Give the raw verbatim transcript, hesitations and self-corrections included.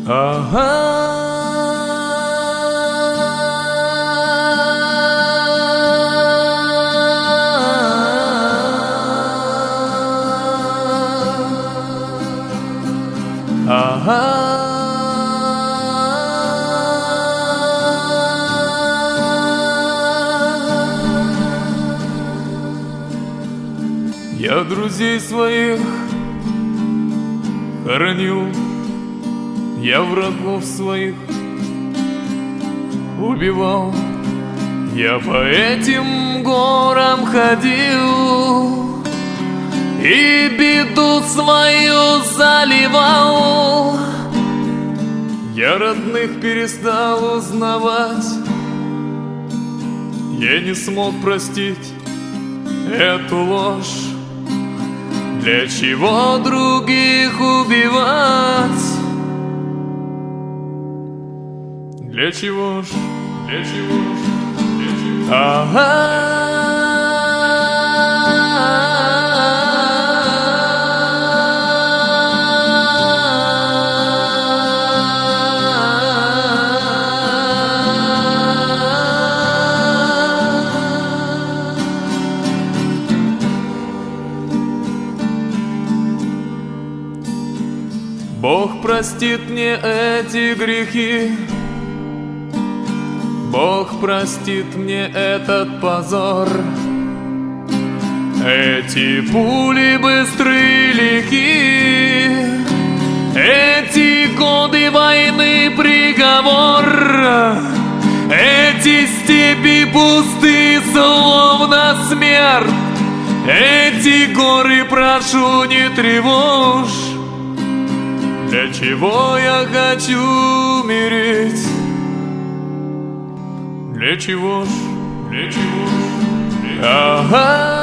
Я друзей своих хоронил, я врагов своих убивал. Я по этим горам ходил и беду свою заливал. Я родных перестал узнавать, я не смог простить эту ложь. Для чего других убивать? Для чего ж, для чего ж, для чего? Ага. Бог простит мне эти грехи, Бог простит мне этот позор. Эти пули быстрые, лихи, эти годы войны приговор. Эти степи пусты, словно смерть. Эти горы прошу, не тревожь. Для чего я хочу умереть? Для чего ж, для чего ж, для чего? Ага.